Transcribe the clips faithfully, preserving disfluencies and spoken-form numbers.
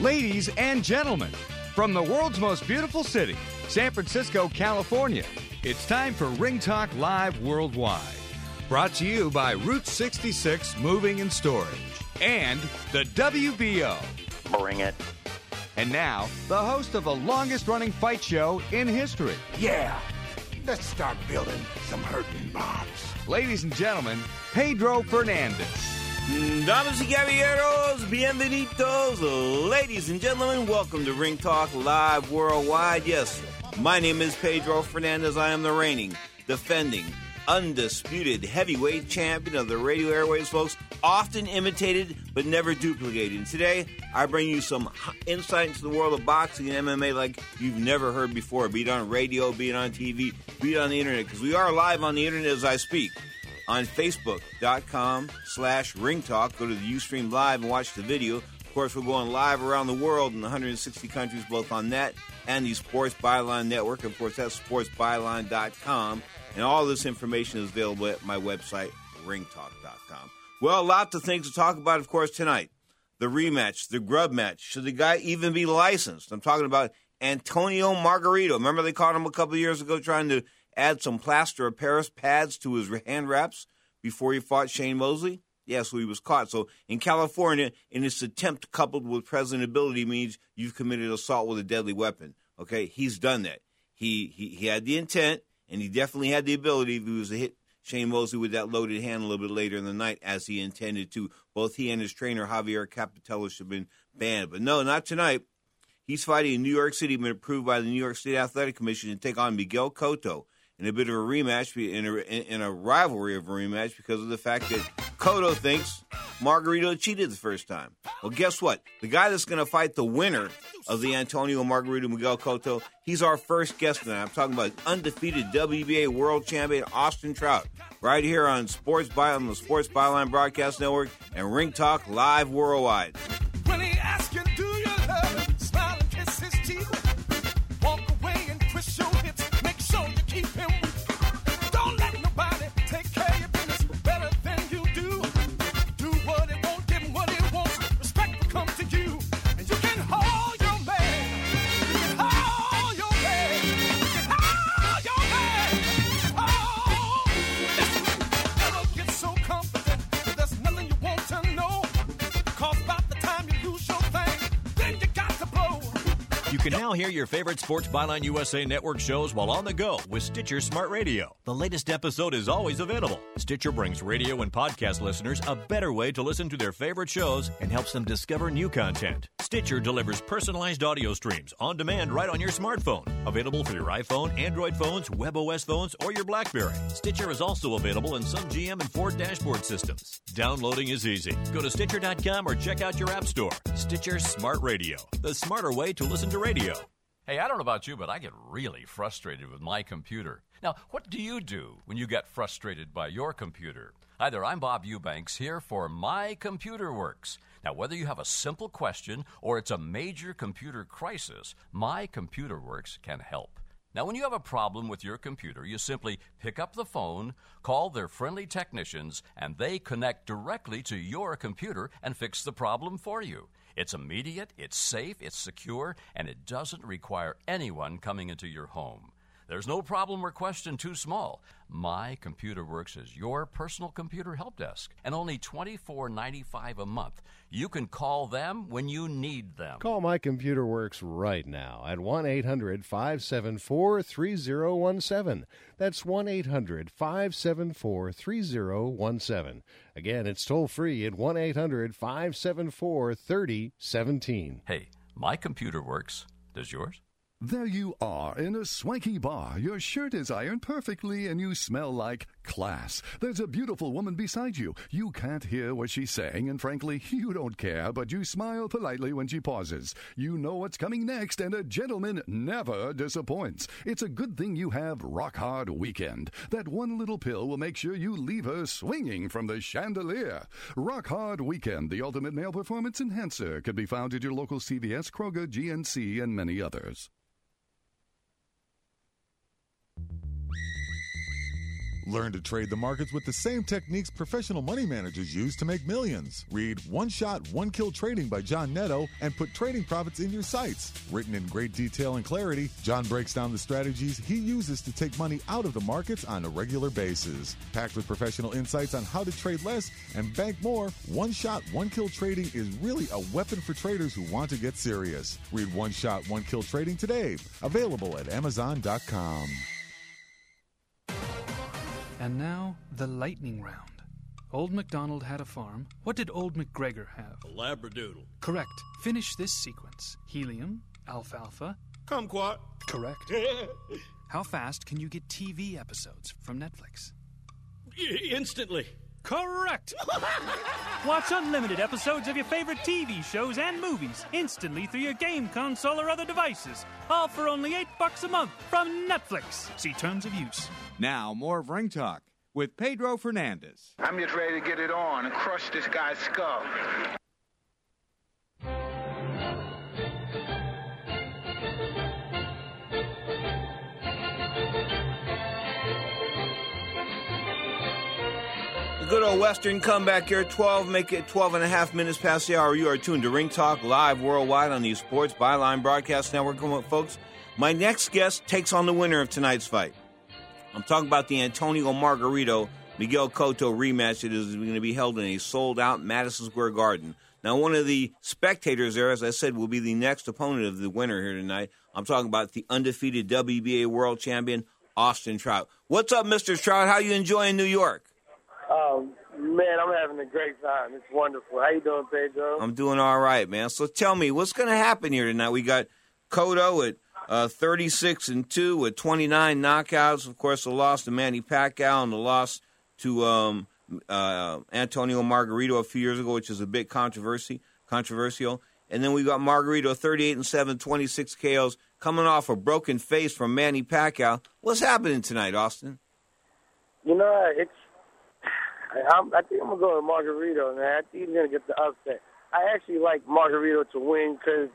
Ladies and gentlemen, from the world's most beautiful city, San Francisco, California, it's time for Ring Talk Live Worldwide. Brought to you by Route sixty-six Moving and Storage and the W B O. Bring it. And now, the host of the longest-running fight show in history. Yeah, let's start building some hurting bombs. Ladies and gentlemen, Pedro Fernandez. Damas y caballeros, bienvenidos. Ladies and gentlemen, welcome to Ring Talk Live Worldwide. Yes, my name is Pedro Fernandez. I am the reigning, defending, undisputed heavyweight champion of the radio airways, folks. Often imitated, but never duplicated. And today, I bring you some insight into the world of boxing and M M A like you've never heard before. Be it on radio, be it on T V, be it on the internet. Because we are live on the internet as I speak. On Facebook.com slash Ring Talk. Go to the Ustream Live and watch the video. Of course, we're going live around the world in one hundred sixty countries, both on that and the Sports Byline Network. Of course, that's sports byline dot com. And all this information is available at my website, ring talk dot com. Well, lots of things to talk about, of course, tonight. The rematch, the grub match. Should the guy even be licensed? I'm talking about Antonio Margarito. Remember they caught him a couple of years ago trying to add some plaster of Paris pads to his hand wraps before he fought Shane Mosley? Yes, so he was caught. So in California, in this attempt coupled with presentability means you've committed assault with a deadly weapon. Okay, he's done that. He he, he had the intent, and he definitely had the ability if he was to hit Shane Mosley with that loaded hand a little bit later in the night as he intended to. Both he and his trainer, Javier Capitello, should have been banned. But no, not tonight. He's fighting in New York City, been approved by the New York State Athletic Commission to take on Miguel Cotto in a bit of a rematch, in a, in a rivalry of a rematch because of the fact that Cotto thinks Margarito cheated the first time. Well, guess what? The guy that's going to fight the winner of the Antonio Margarito Miguel Cotto, he's our first guest tonight. I'm talking about undefeated W B A world champion Austin Trout, right here on Sports By on the Sports Byline Broadcast Network and Ring Talk Live Worldwide. When he asks you, do you love him? Smile and kiss his teeth. Walk away and twist your hips. Make sure you keep him. Don't let nobody take care of your business better than you do. Do what he won't, give him what he wants. Respect will come to you. And you can hold your man. You can hold your man. You can hold your man. Oh, listen, never get so confident that there's nothing you want to know. Cause by the time you lose your thing, then you got to blow. You can now hear your favorite Sports Byline U S A Network shows while on the go with Stitcher Smart Radio. The latest episode is always available. Stitcher brings radio and podcast listeners a better way to listen to their favorite shows and helps them discover new content. Stitcher delivers personalized audio streams on demand right on your smartphone. Available for your iPhone, Android phones, WebOS phones, or your BlackBerry. Stitcher is also available in some G M and Ford dashboard systems. Downloading is easy. Go to Stitcher dot com or check out your app store. Stitcher Smart Radio, the smarter way to listen to radio. Hey, I don't know about you, but I get really frustrated with my computer. Now, what do you do when you get frustrated by your computer? Hi there, I'm Bob Eubanks here for My Computer Works. Now, whether you have a simple question or it's a major computer crisis, My Computer Works can help. Now, when you have a problem with your computer, you simply pick up the phone, call their friendly technicians, and they connect directly to your computer and fix the problem for you. It's immediate, it's safe, it's secure, and it doesn't require anyone coming into your home. There's no problem or question too small. My Computer Works is your personal computer help desk, and only twenty-four ninety-five a month. You can call them when you need them. Call My Computer Works right now at one eight hundred five seven four three zero one seven. That's one eight hundred five seven four three zero one seven. Again, it's toll free at one eight hundred five seven four three zero one seven. Hey, My Computer Works. Does yours? There you are in a swanky bar. Your shirt is ironed perfectly and you smell like class. There's a beautiful woman beside you. You can't hear what she's saying, and frankly, you don't care, but you smile politely when she pauses. You know what's coming next, and a gentleman never disappoints. It's a good thing you have Rock Hard Weekend. That one little pill will make sure you leave her swinging from the chandelier. Rock Hard Weekend, the ultimate male performance enhancer, can be found at your local C V S, Kroger, G N C, and many others. Learn to trade the markets with the same techniques professional money managers use to make millions. Read One Shot, One Kill Trading by John Netto and put trading profits in your sights. Written in great detail and clarity, John breaks down the strategies he uses to take money out of the markets on a regular basis. Packed with professional insights on how to trade less and bank more, One Shot, One Kill Trading is really a weapon for traders who want to get serious. Read One Shot, One Kill Trading today. Available at Amazon dot com. And now, the lightning round. Old MacDonald had a farm. What did Old MacGregor have? A Labradoodle. Correct. Finish this sequence. Helium, alfalfa. Kumquat. Correct. How fast can you get T V episodes from Netflix? I- instantly. Correct. Watch unlimited episodes of your favorite T V shows and movies instantly through your game console or other devices. All for only eight bucks a month from Netflix. See terms of use. Now, more of Ring Talk with Pedro Fernandez. I'm just ready to get it on and crush this guy's skull. The good old Western comeback here, twelve, make it twelve and a half minutes past the hour. You are tuned to Ring Talk live worldwide on the Sports Byline Broadcast Network. Come on, folks. My next guest takes on the winner of tonight's fight. I'm talking about the Antonio Margarito Miguel Cotto rematch that is going to be held in a sold-out Madison Square Garden. Now, one of the spectators there, as I said, will be the next opponent of the winner here tonight. I'm talking about the undefeated W B A world champion, Austin Trout. What's up, Mister Trout? How you enjoying New York? Oh, man, I'm having a great time. It's wonderful. How you doing, Pedro? I'm doing all right, man. So tell me, what's going to happen here tonight? We got Cotto at uh, thirty-six and two with twenty-nine knockouts. Of course, the loss to Manny Pacquiao and the loss to um, uh, Antonio Margarito a few years ago, which is a bit controversy, controversial. And then we got Margarito, thirty-eight and seven, twenty-six K Os, coming off a broken face from Manny Pacquiao. What's happening tonight, Austin? You know, it's. I'm, I think I'm going to go with Margarito, man. I think he's going to get the upset. I actually like Margarito to win because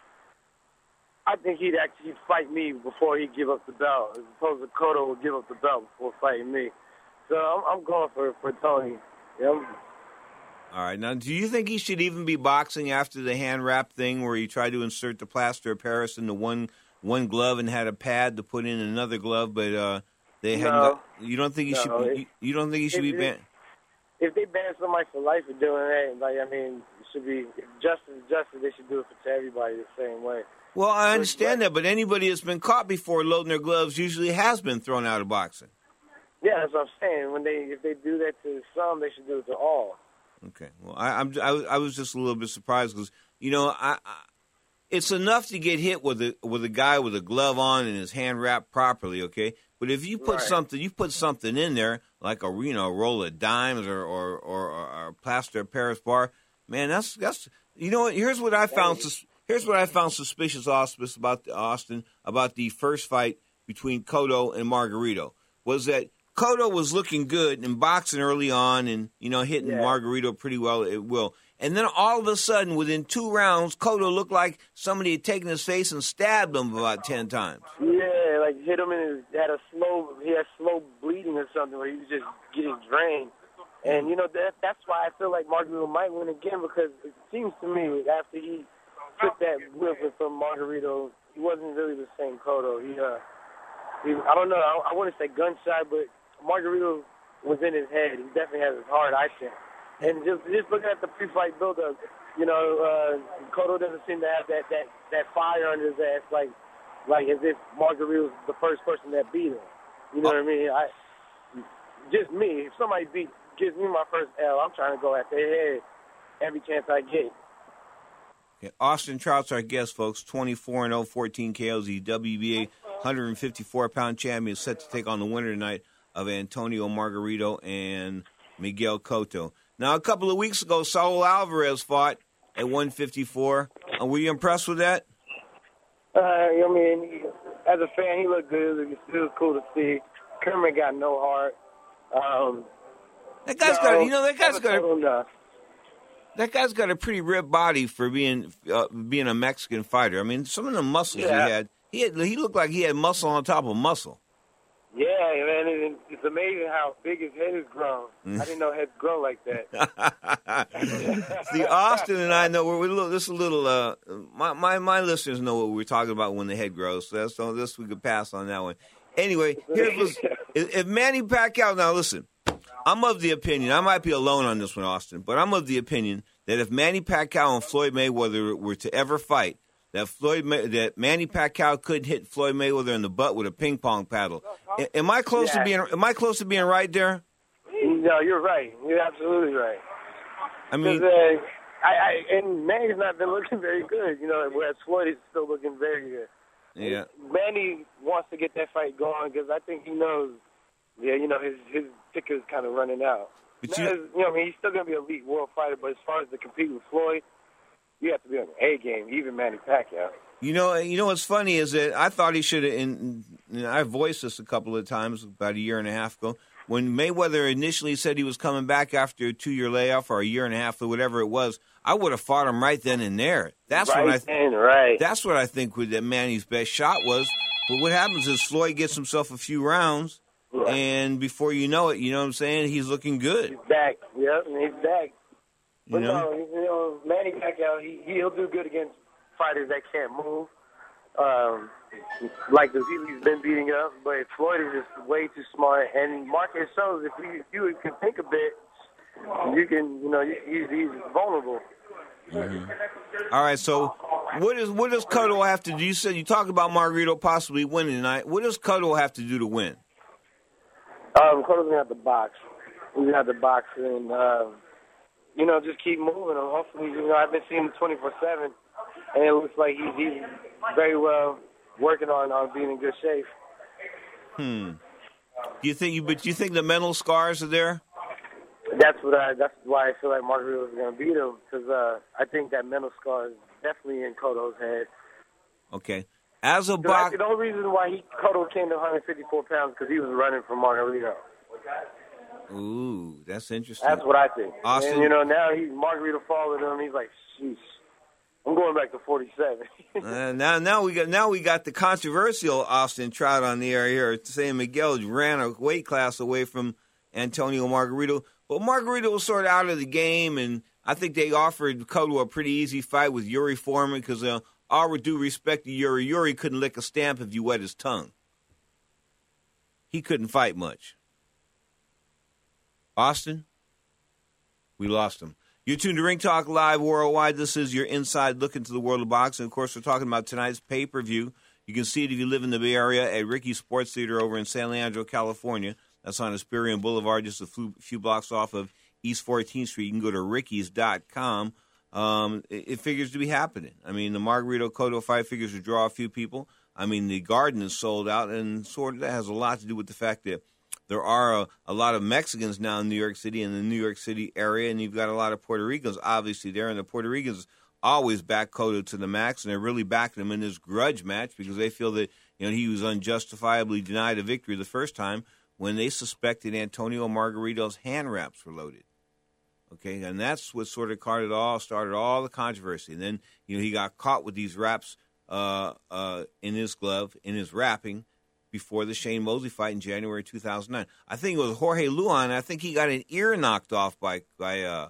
I think he'd actually fight me before he'd give up the belt, as opposed to Cotto would give up the belt before fighting me. So I'm, I'm going for for Tony. Yeah, I'm, All right. Now, do you think he should even be boxing after the hand wrap thing where he tried to insert the plaster of Paris into one one glove and had a pad to put in another glove, but uh, they hadn't No. got, you don't think he No, should be, it- you, you don't think he should it- be banned? if they ban somebody for life for doing that, like, I mean, it should be if justice is justice. They should do it for everybody the same way. Well, I understand that, but anybody that's been caught before loading their gloves usually has been thrown out of boxing. Yeah, that's what I'm saying. When they if they do that to some, they should do it to all. Okay. Well, I, I'm I, was- I was just a little bit surprised because you know I, I it's enough to get hit with a with a guy with a glove on and his hand wrapped properly. Okay, but if you put Right. something you put something in there like a you know a roll of dimes or or or, or a plaster of Paris bar, man, that's that's you know what? Here's what I found. Sus- here's what I found suspicious, auspice about Austin about the first fight between Cotto and Margarito was that Cotto was looking good in boxing early on and, you know, hitting Yeah. Margarito pretty well at will. And then all of a sudden, within two rounds, Cotto looked like somebody had taken his face and stabbed him about ten times. Yeah, like hit him in his had a slow he had slow bleeding or something where he was just getting drained. And you know that that's why I feel like Margarito might win again because it seems to me after he took that whipping from Margarito, he wasn't really the same Cotto. He uh he, I don't know, I, I wouldn't say gunshot, but Margarito was in his head. He definitely has his heart, I think. And just just looking at the pre-fight build-up, you know, uh, Cotto doesn't seem to have that, that, that fire under his ass like like as if Margarito's the first person that beat him. You know what I mean? I just me. If somebody beat gives me my first L, I'm trying to go at their head every chance I get. Yeah, Austin Trout's our guest, folks. twenty-four and oh, fourteen K Os. The W B A one fifty-four pound champion is set to take on the winner tonight of Antonio Margarito and Miguel Cotto. Now, a couple of weeks ago, Saul Alvarez fought at one fifty-four. Uh, were you impressed with that? Uh, I mean, he, as a fan, he looked good. It was, it was cool to see. Kermit got no heart. Um, That guy's no, got, you know, that guy's got, total a, enough. that guy's got a pretty ripped body for being uh, being a Mexican fighter. I mean, some of the muscles Yeah. he had, he had, he looked like he had muscle on top of muscle. Yeah, man, it, it's it's amazing how big his head has grown. I didn't know heads grow like that. See, Austin and I know we're, we're a little, this is a little. Uh, my, my my listeners know what we're talking about when the head grows. So that's so this we could pass on that one. Anyway, here's what's, if, if Manny Pacquiao. Now listen, I'm of the opinion. I might be alone on this one, Austin, but I'm of the opinion that if Manny Pacquiao and Floyd Mayweather were to ever fight, that Floyd May, that Manny Pacquiao could hit Floyd Mayweather in the butt with a ping pong paddle. A, am I close yeah. to being? Am I close to being right there? No, you're right. You're absolutely right. I mean, uh, I, I and Manny's not been looking very good. You know, whereas Floyd is still looking very good. Yeah. Manny wants to get that fight going because I think he knows. Yeah, you know, his his ticker's kind of running out. But you, as, you know, I mean, he's still gonna be an elite world fighter, but as far as to compete with Floyd, you have to be on the A game, even Manny Pacquiao. You know, you know what's funny is that I thought he should have. And I voiced this a couple of times about a year and a half ago when Mayweather initially said he was coming back after a two-year layoff or a year and a half or whatever it was. I would have fought him right then and there. That's right what I. Th- then, right. That's what I think that Manny's best shot was. But what happens is Floyd gets himself a few rounds, yeah. and before you know it, you know what I'm saying, he's looking good. He's back. Yep, and he's back. You but know? no, you know, Manny Pacquiao, he he'll do good against fighters that can't move, um, like the he's been beating up. But Floyd is just way too smart, and Marquez shows if you if you can think a bit, you can you know he's he's vulnerable. Mm-hmm. All right, so what is what does Cotto have to do? You said you talked about Margarito possibly winning tonight. What does Cotto have to do to win? Um, Cotto's gonna have to box. He's gonna have to box and. Uh, You know, just keep moving. And hopefully, you know, I've been seeing him twenty-four seven, and it looks like he's, he's very well working on, on being in good shape. Hmm. Do you think you? But do you think the mental scars are there? That's what I. That's why I feel like Margarito is going to beat him because uh, I think that mental scar is definitely in Cotto's head. Okay. As a boxer, the only reason why he Cotto came to one fifty-four pounds because he was running from Margarito. Ooh, that's interesting. That's what I think. Austin, and, you know, now he's Margarito followed him. He's like, sheesh, I'm going back to forty-seven. uh, now, now we got now we got the controversial Austin Trout on the air here, saying Miguel ran a weight class away from Antonio Margarito. But Margarito was sort of out of the game, and I think they offered Cotto a pretty easy fight with Yuri Foreman because, uh, all with due respect to Yuri, Yuri couldn't lick a stamp if you wet his tongue. He couldn't fight much. Austin, we lost him. You're tuned to Ring Talk Live Worldwide. This is your inside look into the world of boxing. Of course, we're talking about tonight's pay-per-view. You can see it if you live in the Bay Area at Ricky's Sports Theater over in San Leandro, California. That's on Hesperian Boulevard, just a few, few blocks off of East fourteenth Street. You can go to rickies dot com. Um, it, it figures to be happening. I mean, the Margarito Cotto fight figures to draw a few people. I mean, the Garden is sold out, and sort of that has a lot to do with the fact that there are a, a lot of Mexicans now in New York City, in the New York City area, and you've got a lot of Puerto Ricans, obviously, there. And the Puerto Ricans always back Cotto to the max, and they're really backing him in this grudge match because they feel that you know he was unjustifiably denied a victory the first time when they suspected Antonio Margarito's hand wraps were loaded. Okay, and that's what sort of started all, started all the controversy. And then you know he got caught with these wraps uh, uh, in his glove, in his wrapping, before the Shane Mosley fight in January two thousand nine. I think it was Jorge Luan. I think he got an ear knocked off by by uh,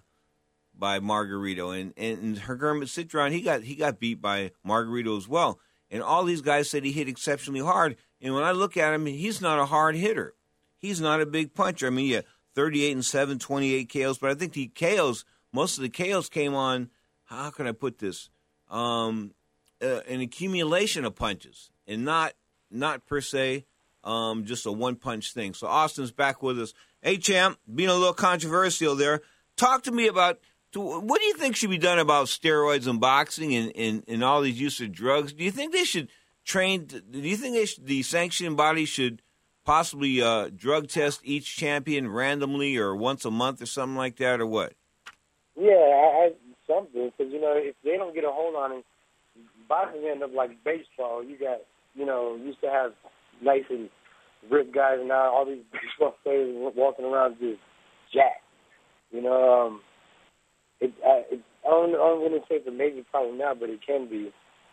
by Margarito, and and Hergerman Citron he got he got beat by Margarito as well. And all these guys said he hit exceptionally hard. And when I look at him, he's not a hard hitter. He's not a big puncher. I mean, yeah, thirty-eight and seven, twenty-eight K Os, but I think the K Os, most of the K Os came on. How can I put this? Um, uh, an accumulation of punches, and not. Not per se, um, just a one-punch thing. So Austin's back with us. Hey, champ, being a little controversial there. Talk to me about to, what do you think should be done about steroids in boxing and, and, and all these use of drugs? Do you think they should train? Do you think they should, the sanctioning body should possibly uh, drug test each champion randomly or once a month or something like that, or what? Yeah, I, I, something because you know if they don't get a hold on it, boxing end up like baseball. You got. You know, used to have nice and ripped guys, and now all these baseball players walking around just jacked. You know, um, it, I, it, I don't, I don't want to say it's a major problem now, but it can be.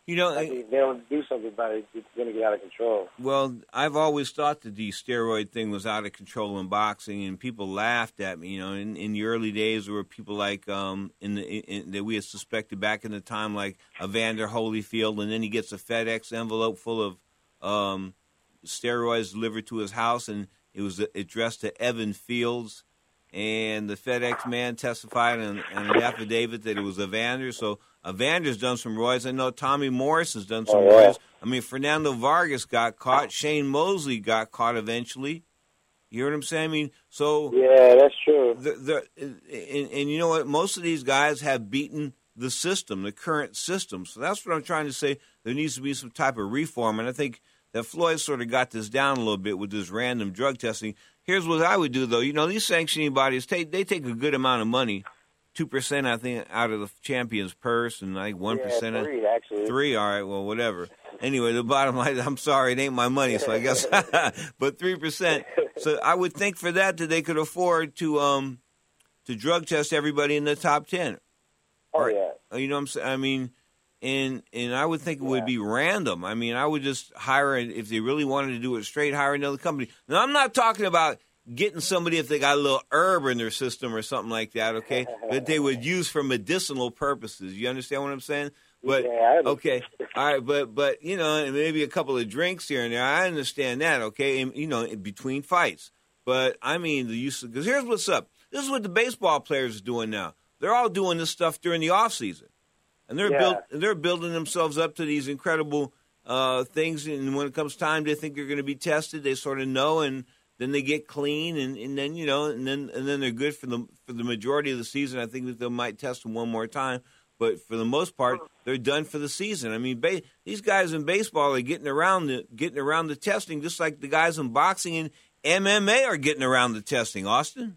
You know, like if they don't do something about it, it's going to get out of control. Well, I've always thought that the steroid thing was out of control in boxing, and people laughed at me. You know, in, in the early days, there were people like um, in the in, that we had suspected back in the time, like Evander Holyfield, and then he gets a FedEx envelope full of um, steroids delivered to his house, and it was addressed to Evan Fields, and the FedEx man testified in, in an affidavit that it was Evander. So Evander's done some roids. I know Tommy Morris has done some oh, yeah. roids. I mean, Fernando Vargas got caught. Shane Mosley got caught eventually. You hear what I'm saying? I mean, so yeah, that's true. The, the, and, and you know what? Most of these guys have beaten the system, the current system. So that's what I'm trying to say. There needs to be some type of reform, and I think that Floyd sort of got this down a little bit with this random drug testing. Here's what I would do, though. You know, these sanctioning bodies, take they take a good amount of money, two percent, I think, out of the champion's purse, and like one yeah, percent. Three, actually. Three, all right, well, whatever. Anyway, the bottom line, I'm sorry, it ain't my money, so I guess, but three percent. So I would think for that that they could afford to um to drug test everybody in the top ten. Oh, or, yeah. You know what I'm saying? I mean, and and I would think it would be random. I mean, I would just hire, if they really wanted to do it straight, hire another company. Now, I'm not talking about getting somebody if they got a little herb in their system or something like that, okay, that they would use for medicinal purposes. You understand what I'm saying? But yeah, okay, all right, but but you know, maybe a couple of drinks here and there. I understand that, okay, and, you know, in between fights. But I mean, the use of, because here's what's up. This is what the baseball players are doing now. They're all doing this stuff during the off season, and they're yeah. build, they're building themselves up to these incredible uh, things. And when it comes time, they think they're going to be tested. They sort of know, and then they get clean, and, and then you know, and then and then they're good for the for the majority of the season. I think that they might test them one more time. But for the most part, they're done for the season. I mean, ba- these guys in baseball are getting around the getting around the testing, just like the guys in boxing and M M A are getting around the testing. Austin?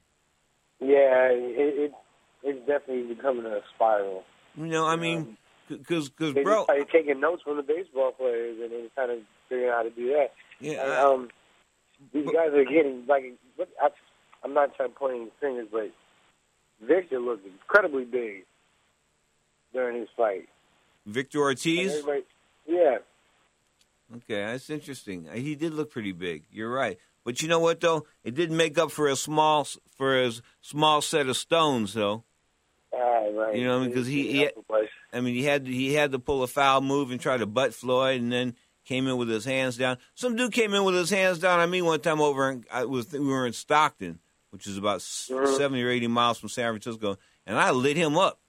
Yeah, it, it it's definitely becoming a spiral. You know, I mean, because because they bro, just started taking notes from the baseball players, and they kind of figuring out how to do that. Yeah, and, I, um, these but, guys are getting like. I, I'm not trying to point any fingers, but Victor looked incredibly big during his fight. Victor Ortiz? Yeah. Okay, that's interesting. He did look pretty big. You're right. But you know what, though? It didn't make up for a small for a small set of stones, though. Ah, right. You know, because he, he, I mean, he had he had to pull a foul move and try to butt Floyd, and then came in with his hands down. Some dude came in with his hands down on me one time over. In, I was we were in Stockton, which is about mm-hmm. seventy or eighty miles from San Francisco, and I lit him up.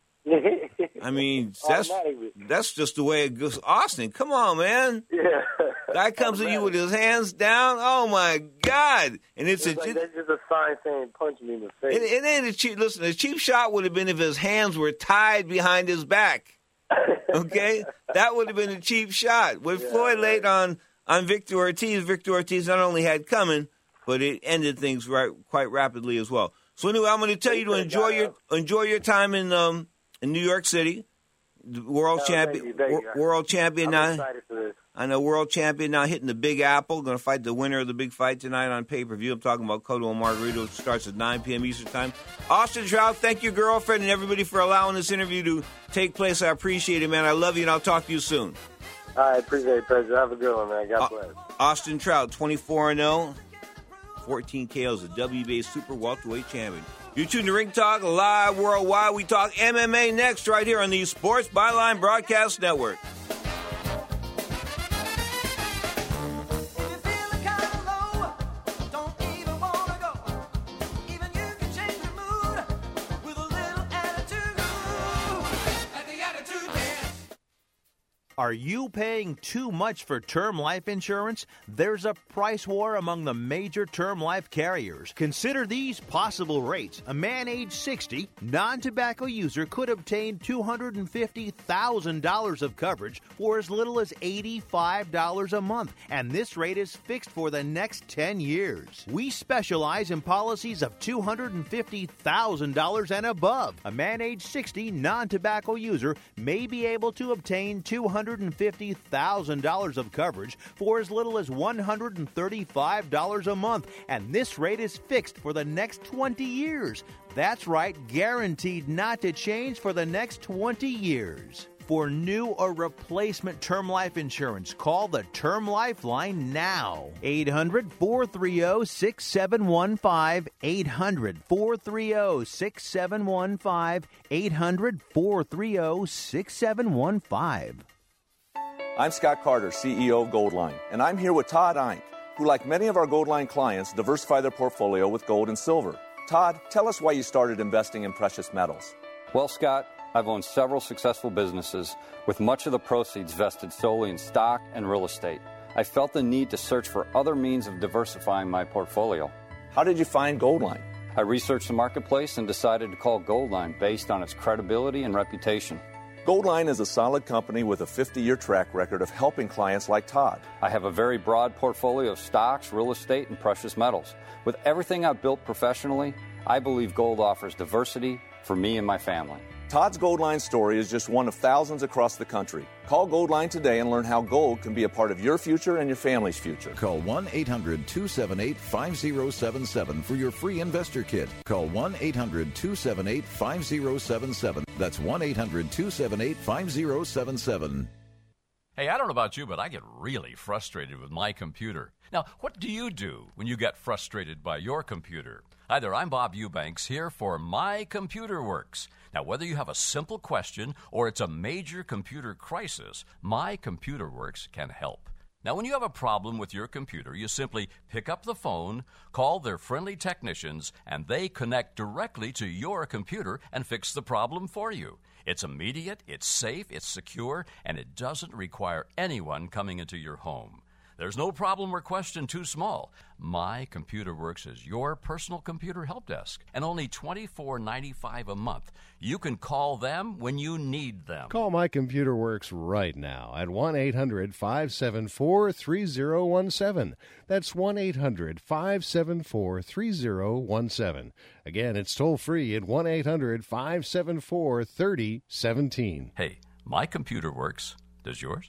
I mean, that's that's just the way it goes. Austin, come on, man. Yeah. Guy comes at you with his hands down. Oh my God! And it's, it's a like, that's just a sign saying punch me in the face. It, it ain't a cheap. Listen, a cheap shot would have been if his hands were tied behind his back. Okay, that would have been a cheap shot. With yeah, Floyd right. late on on Victor Ortiz, Victor Ortiz not only had coming, but it ended things right quite rapidly as well. So anyway, I'm going to tell you to enjoy your enjoy your time in um in New York City. World oh, champion, thank you, thank you. world champion I'm now. excited for this. I know, world champion now hitting the Big Apple. Going to fight the winner of the big fight tonight on pay-per-view. I'm talking about Cotto and Margarito. It starts at nine p.m. Eastern Time. Austin Trout, thank your girlfriend and everybody for allowing this interview to take place. I appreciate it, man. I love you, and I'll talk to you soon. I appreciate it, President. Have a good one, man. God bless. Austin Trout, twenty-four and oh, fourteen K Os, a W B A Super Welterweight champion. You're tuned to Ring Talk live worldwide. We talk M M A next right here on the Sports Byline Broadcast Network. Are you paying too much for term life insurance? There's a price war among the major term life carriers. Consider these possible rates. A man age sixty, non-tobacco user could obtain two hundred fifty thousand dollars of coverage for as little as eighty-five dollars a month, and this rate is fixed for the next ten years. We specialize in policies of two hundred fifty thousand dollars and above. A man age sixty, non-tobacco user may be able to obtain two hundred fifty thousand dollars of coverage for as little as one hundred thirty-five dollars a month, and this rate is fixed for the next twenty years. That's right, guaranteed not to change for the next twenty years. For new or replacement term life insurance, call the Term Life Line now. eight hundred, four three zero, six seven one five. eight hundred, four three zero, six seven one five. eight hundred, four three zero, six seven one five. I'm Scott Carter, C E O of Goldline, and I'm here with Todd Eink, who, like many of our Goldline clients, diversify their portfolio with gold and silver. Todd, tell us why you started investing in precious metals. Well, Scott, I've owned several successful businesses with much of the proceeds vested solely in stock and real estate. I felt the need to search for other means of diversifying my portfolio. How did you find Goldline? I researched the marketplace and decided to call Goldline based on its credibility and reputation. Goldline is a solid company with a fifty-year track record of helping clients like Todd. I have a very broad portfolio of stocks, real estate, and precious metals. With everything I've built professionally, I believe gold offers diversity for me and my family. Todd's Goldline story is just one of thousands across the country. Call Goldline today and learn how gold can be a part of your future and your family's future. Call one eight hundred, two seven eight, five zero seven seven for your free investor kit. Call one eight hundred, two seven eight, five zero seven seven. That's one eight hundred, two seven eight, five zero seven seven. Hey, I don't know about you, but I get really frustrated with my computer. Now, what do you do when you get frustrated by your computer? Hi there, I'm Bob Eubanks here for My Computer Works. Now, whether you have a simple question or it's a major computer crisis, My Computer Works can help. Now, when you have a problem with your computer, you simply pick up the phone, call their friendly technicians, and they connect directly to your computer and fix the problem for you. It's immediate, it's safe, it's secure, and it doesn't require anyone coming into your home. There's no problem or question too small. My Computer Works is your personal computer help desk, and only twenty-four ninety-five a month. You can call them when you need them. Call My Computer Works right now at one eight hundred, five seven four, three zero one seven. That's one eight hundred, five seven four, three zero one seven. Again, it's toll free at one eight hundred, five seven four, three zero one seven. Hey, My Computer Works. Does yours?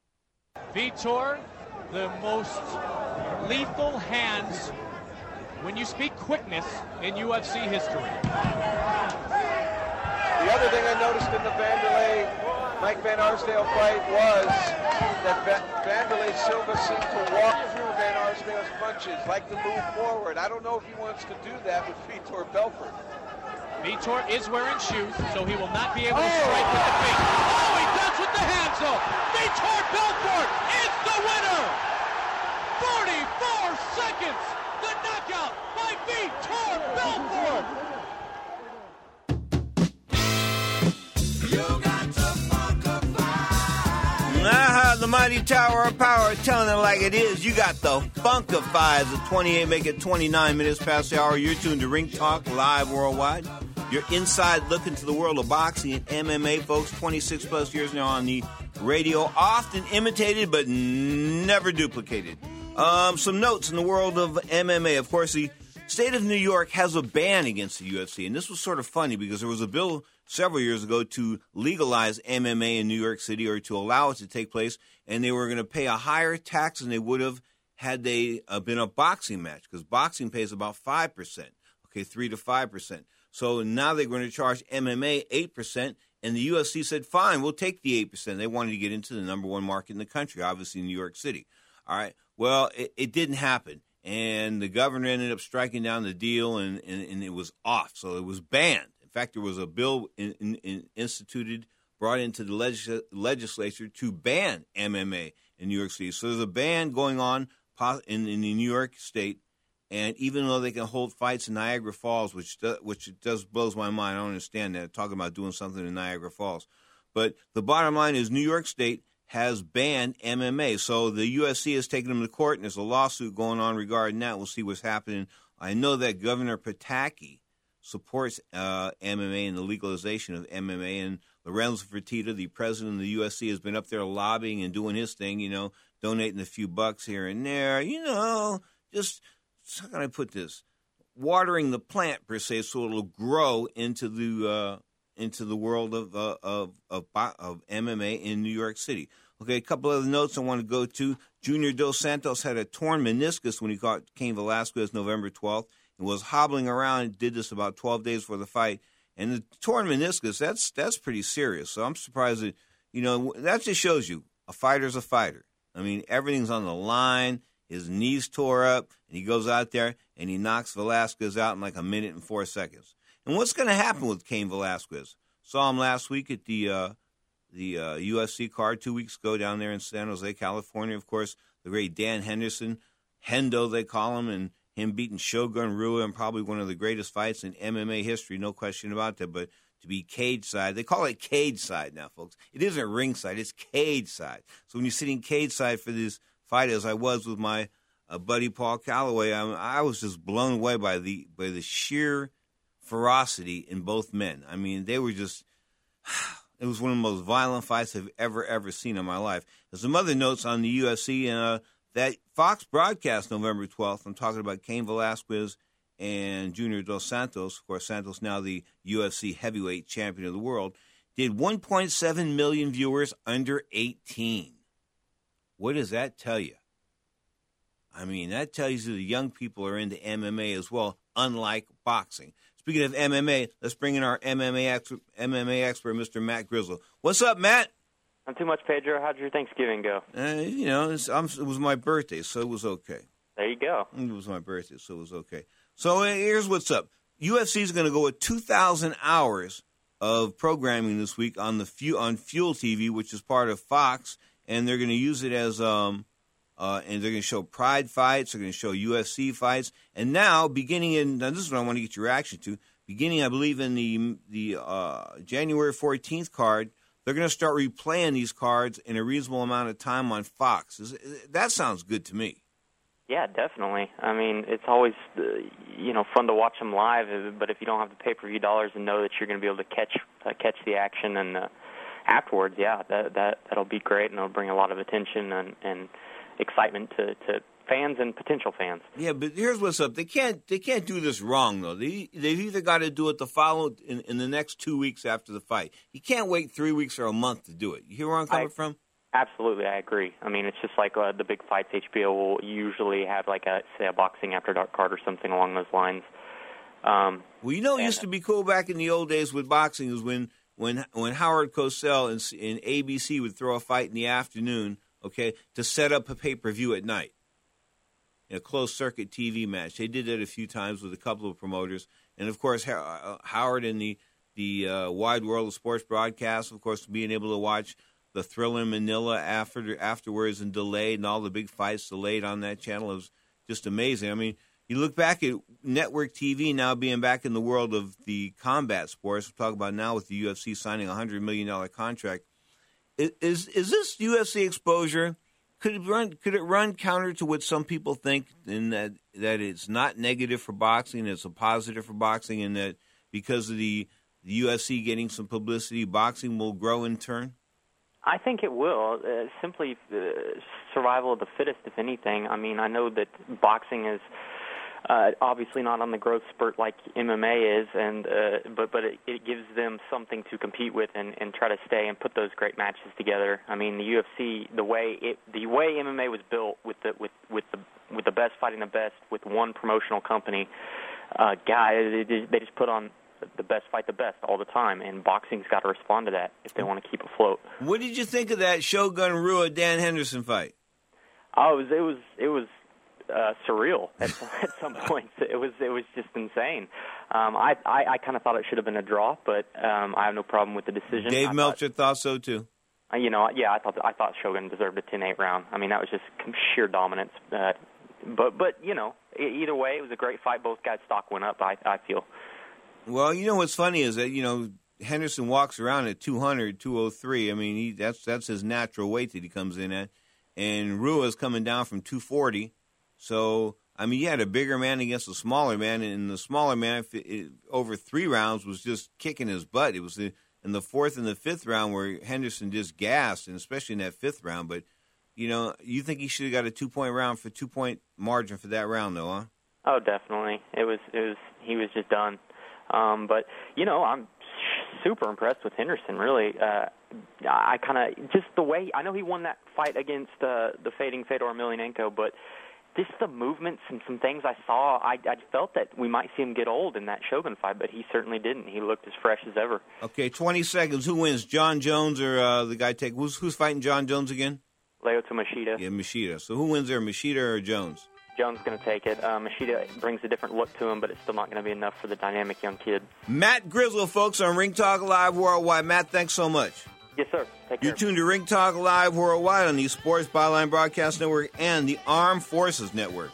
Vitor, the most lethal hands when you speak quickness in U F C history. The other thing I noticed in the Vanderlei Mike Van Arsdale fight was that Va- Vanderlei Silva seemed to walk through Van Arsdale's punches, like to move forward. I don't know if he wants to do that with Vitor Belfort. Vitor is wearing shoes, so he will not be able to strike with the feet. Oh, he does with the hands, though. Vitor Belfort is the winner. forty-four seconds. The knockout by Vitor Belfort. Ah, the mighty tower of power, telling it like it is. You got the Funkifies at twenty-eight, make it twenty-nine minutes past the hour. You're tuned to Ring Talk Live Worldwide. Your inside look into the world of boxing and M M A, folks. twenty-six plus years now on the radio, often imitated but never duplicated. Um, some notes in the world of M M A. Of course, the state of New York has a ban against the U F C, and this was sort of funny because there was a bill several years ago to legalize M M A in New York City, or to allow it to take place, and they were going to pay a higher tax than they would have had they uh, been a boxing match, because boxing pays about five percent, okay, three to five percent. So now they're going to charge M M A eight percent, and the U F C said, fine, we'll take the eight percent. They wanted to get into the number one market in the country, obviously New York City. All right, well, it, it didn't happen, and the governor ended up striking down the deal, and, and, and it was off, so it was banned. In fact, there was a bill in, in, in instituted, brought into the legis- legislature to ban M M A in New York City. So there's a ban going on in, in the New York State, and even though they can hold fights in Niagara Falls, which do, which does blows my mind, I don't understand that, talking about doing something in Niagara Falls. But the bottom line is New York State has banned M M A. So the U F C has taken them to court, and there's a lawsuit going on regarding that. We'll see what's happening. I know that Governor Pataki supports uh, M M A and the legalization of M M A, and Lorenzo Fertitta, the president of the U F C, has been up there lobbying and doing his thing, you know, donating a few bucks here and there, you know, just, how can I put this, watering the plant, per se, so it'll grow into the uh, into the world of, uh, of, of, of M M A in New York City. Okay, a couple other notes I want to go to. Junior Dos Santos had a torn meniscus when he caught Cain Velasquez November twelfth and was hobbling around and did this about twelve days before the fight. And the torn meniscus, that's that's pretty serious. So I'm surprised that, you know, that just shows you a fighter's a fighter. I mean, everything's on the line. His knees tore up, and he goes out there and he knocks Velasquez out in like a minute and four seconds. And what's going to happen with Cain Velasquez? Saw him last week at the uh, the uh, U F C card two weeks ago down there in San Jose, California. Of course, the great Dan Henderson, Hendo they call him, and him beating Shogun Rua in probably one of the greatest fights in M M A history, no question about that. But to be cage side, they call it cage side now, folks. It isn't ringside, it's cage side. So when you're sitting cage side for this fight, as I was with my uh, buddy Paul Calloway, I, I was just blown away by the by the sheer ferocity in both men. I mean, they were just, it was one of the most violent fights I've ever, ever seen in my life. There's some other notes on the U F C, and uh, that Fox broadcast November twelfth, I'm talking about Cain Velasquez and Junior Dos Santos. Of course, Santos now the U F C heavyweight champion of the world, did one point seven million viewers under eighteen. What does that tell you? I mean, that tells you the young people are into M M A as well, unlike boxing. Speaking of M M A, let's bring in our M M A expert, M M A expert, Mister Matt Grizzle. What's up, Matt? Not too much, Pedro. How'd your Thanksgiving go? Uh, you know, it's, I'm, it was my birthday, so it was okay. There you go. It was my birthday, so it was okay. So uh, here's what's up. U F C is going to go with two thousand hours of programming this week on the Fu- on Fuel T V, which is part of Fox, and they're going to use it as um, uh, and they're going to show Pride fights, they're going to show U F C fights, and now beginning in now this is what I want to get your reaction to. Beginning, I believe, in the the uh, January fourteenth card, they're going to start replaying these cards in a reasonable amount of time on Fox. Is, that sounds good to me. Yeah, definitely. I mean, it's always, uh, you know, fun to watch them live, but if you don't have the pay-per-view dollars and know that you're going to be able to catch uh, catch the action and uh, afterwards, yeah, that, that, that'll be great, and it'll bring a lot of attention and, and excitement to, to fans and potential fans. Yeah, but here's what's up. They can't they can't do this wrong, though. They, they've either got to do it the follow in, in the next two weeks after the fight. You can't wait three weeks or a month to do it. You hear where I'm coming I, from? Absolutely, I agree. I mean, it's just like uh, the big fights. H B O will usually have, like, a, say, a Boxing After Dark card or something along those lines. Um, well, you know, it used to be cool back in the old days with boxing is when when when Howard Cosell and, and A B C would throw a fight in the afternoon, okay, to set up a pay-per-view at night. A closed-circuit T V match. They did that a few times with a couple of promoters. And, of course, Howard and the, the uh, wide world of sports broadcasts, of course, being able to watch the Thriller in Manila after afterwards and delayed, and all the big fights delayed on that channel. It was just amazing. I mean, you look back at network T V now being back in the world of the combat sports. We're talking about now with the U F C signing a one hundred million dollars contract. Is is this U F C exposure, could it run could it run counter to what some people think, in that, that it's not negative for boxing, it's a positive for boxing, and that because of the, the U F C getting some publicity, boxing will grow in turn? I think it will. Uh, simply uh, survival of the fittest, if anything. I mean, I know that boxing is uh, obviously not on the growth spurt like M M A is, and uh, but but it, it gives them something to compete with and, and try to stay and put those great matches together. I mean, the U F C, the way it, the way M M A was built with the with with the with the best fighting the best with one promotional company, uh, guy, they, they just put on the best fight the best all the time, and boxing's got to respond to that if they want to keep afloat. What did you think of that Shogun Rua Dan Henderson fight? Oh, it was it was it was uh, surreal at, at some points. It was it was just insane. Um, I I, I kind of thought it should have been a draw, but um, I have no problem with the decision. Dave I Meltzer thought, thought so too. Uh, you know, yeah, I thought I thought Shogun deserved a ten eight round. I mean, that was just sheer dominance. Uh, but but you know, either way, it was a great fight. Both guys' stock went up. I I feel. Well, you know what's funny is that, you know, Henderson walks around at two hundred, two oh three. I mean, he that's that's his natural weight that he comes in at. And Rua's coming down from two forty. So, I mean, you had a bigger man against a smaller man, and the smaller man, it, it, over three rounds, was just kicking his butt. It was the, in the fourth and the fifth round where Henderson just gassed, and especially in that fifth round. But, you know, you think he should have got a two-point round for two-point margin for that round, though, huh? Oh, definitely. It was, it was, he was just done. Um, but, you know, I'm super impressed with Henderson, really. Uh, I kind of, just the way, I know he won that fight against uh, the fading Fedor Emelianenko, but just the movements and some things I saw, I, I felt that we might see him get old in that Shogun fight, but he certainly didn't. He looked as fresh as ever. Okay, twenty seconds. Who wins, John Jones or uh, the guy take? Who's who's fighting John Jones again? Lyoto Machida. Yeah, Machida. So who wins there, Machida or Jones? Jones is going to take it. Uh, Machida brings a different look to him, but it's still not going to be enough for the dynamic young kid. Matt Grizzle, folks, on Ring Talk Live Worldwide. Matt, thanks so much. Yes, sir. Take care. You're tuned to Ring Talk Live Worldwide on the Sports Byline Broadcast Network and the Armed Forces Network.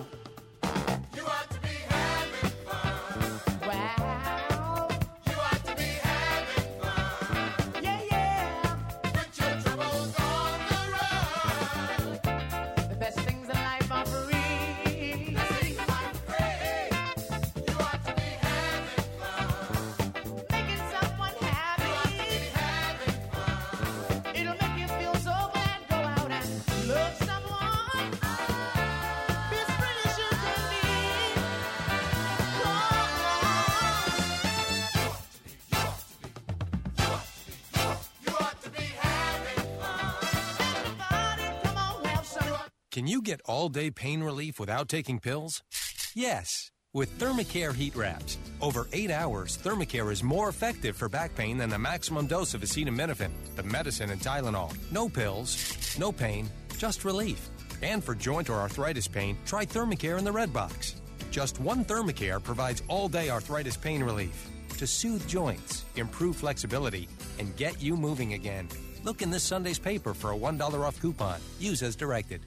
Can you get all-day pain relief without taking pills? Yes, with Thermacare heat wraps. Over eight hours, Thermacare is more effective for back pain than the maximum dose of acetaminophen, the medicine, and Tylenol. No pills, no pain, just relief. And for joint or arthritis pain, try Thermacare in the red box. Just one Thermacare provides all-day arthritis pain relief to soothe joints, improve flexibility, and get you moving again. Look in this Sunday's paper for a one dollar off coupon. Use as directed.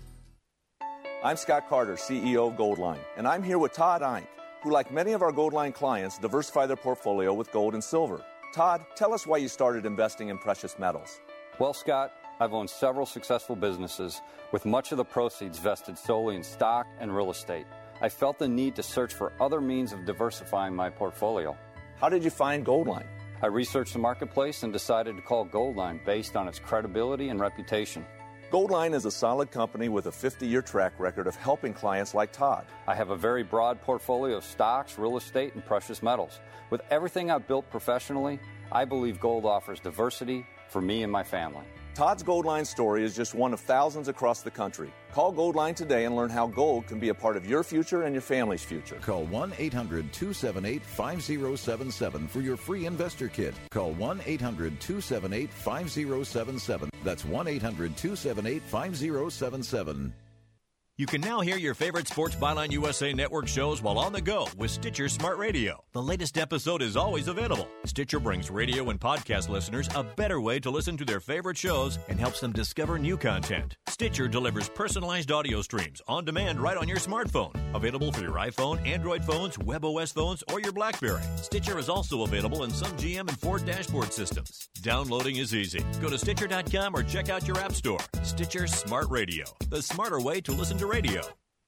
I'm Scott Carter, C E O of Goldline, and I'm here with Todd Eink, who, like many of our Goldline clients, diversify their portfolio with gold and silver. Todd, tell us why you started investing in precious metals. Well, Scott, I've owned several successful businesses with much of the proceeds vested solely in stock and real estate. I felt the need to search for other means of diversifying my portfolio. How did you find Goldline? I researched the marketplace and decided to call Goldline based on its credibility and reputation. Goldline is a solid company with a fifty-year track record of helping clients like Todd. I have a very broad portfolio of stocks, real estate, and precious metals. With everything I've built professionally, I believe gold offers diversity for me and my family. Todd's Goldline story is just one of thousands across the country. Call Goldline today and learn how gold can be a part of your future and your family's future. Call one eight hundred two seven eight five zero seven seven for your free investor kit. Call one eight hundred two seven eight five zero seven seven. That's one eight hundred two seven eight five zero seven seven. You can now hear your favorite Sports Byline U S A Network shows while on the go with Stitcher Smart Radio. The latest episode is always available. Stitcher brings radio and podcast listeners a better way to listen to their favorite shows and helps them discover new content. Stitcher delivers personalized audio streams on demand right on your smartphone. Available for your iPhone, Android phones, WebOS phones, or your BlackBerry. Stitcher is also available in some G M and Ford dashboard systems. Downloading is easy. Go to Stitcher dot com or check out your app store. Stitcher Smart Radio, the smarter way to listen to radio.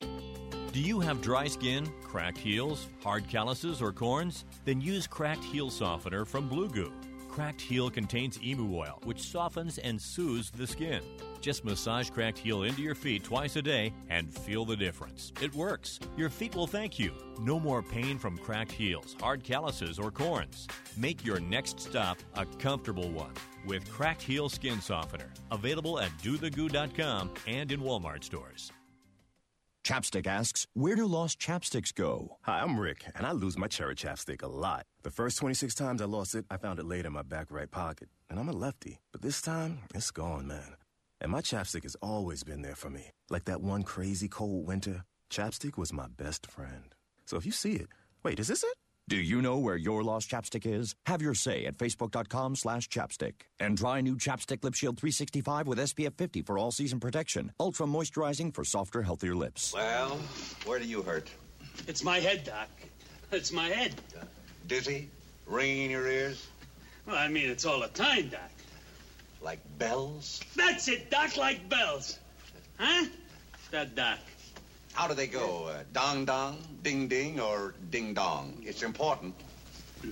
Do you have dry skin, cracked heels, hard calluses, or corns? Then use Cracked Heel Softener from Blue Goo. Cracked Heel contains emu oil, which softens and soothes the skin. Just massage Cracked Heel into your feet twice a day and feel the difference. It works. Your feet will thank you. No more pain from cracked heels, hard calluses, or corns. Make your next stop a comfortable one with Cracked Heel Skin Softener. Available at do the goo dot com and in Walmart stores. Chapstick asks, where do lost chapsticks go? Hi, I'm Rick, and I lose my cherry chapstick a lot. The first twenty-six times I lost it, I found it laid in my back right pocket. And I'm a lefty, but this time, it's gone, man. And my chapstick has always been there for me. Like that one crazy cold winter, chapstick was my best friend. So if you see it, wait, is this it? Do you know where your lost chapstick is? Have your say at facebook dot com slash chapstick. And try new Chapstick Lip Shield three sixty-five with S P F fifty for all-season protection. Ultra moisturizing for softer, healthier lips. Well, where do you hurt? It's my head, Doc. It's my head. Dizzy? Ringing in your ears? Well, I mean, it's all the time, Doc. Like bells? That's it, Doc, like bells. Huh? That Doc. How do they go? Uh, dong dong, ding ding, or ding dong? It's important. Uh,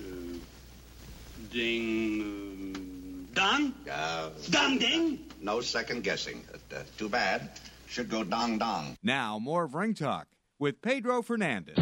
ding dong? Uh, dong ding? No second guessing. Uh, uh, too bad. Should go dong dong. Now, more of Ring Talk with Pedro Fernandez.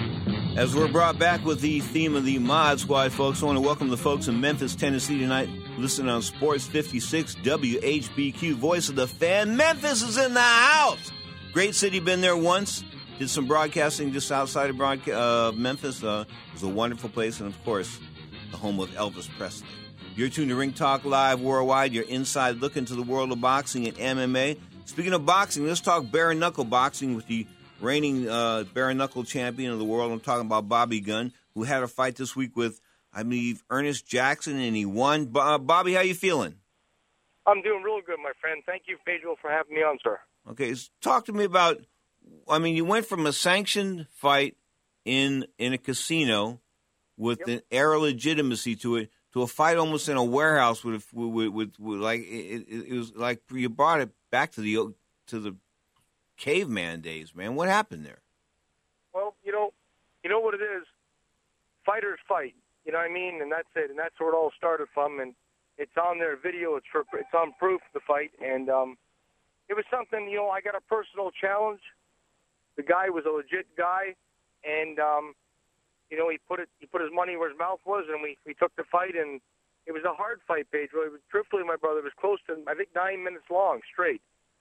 As we're brought back with the theme of the Mod Squad, folks, I want to welcome the folks in Memphis, Tennessee tonight Listen on Sports fifty-six W H B Q, voice of the fan. Memphis is in the house. Great city, been there once. Did some broadcasting just outside of broadca- uh, Memphis. Uh, it was a wonderful place, and of course, the home of Elvis Presley. You're tuned to Ring Talk Live Worldwide. Your inside look into the world of boxing and M M A. Speaking of boxing, let's talk bare knuckle boxing with the reigning uh, bare knuckle champion of the world. I'm talking about Bobby Gunn, who had a fight this week with, I believe, Ernest Jackson, and he won. Uh, Bobby, how you feeling? I'm doing real good, my friend. Thank you, Pedro, for having me on, sir. Okay, so talk to me about, I mean, you went from a sanctioned fight in in a casino with yep. an air of legitimacy to it to a fight almost in a warehouse with, with, with, with like, it, it, it was like you brought it back to the to the caveman days, man. What happened there? Well, you know, you know what it is? Fighters fight. You know what I mean? And that's it. And that's where it all started from. And it's on their video. It's for it's on proof of the fight. And um, it was something, you know, I got a personal challenge. The guy was a legit guy. And, um, you know, he put it he put his money where his mouth was. And we, we took the fight. And it was a hard fight, Pedro. It was, truthfully, my brother, it was close to, I think, nine minutes long straight.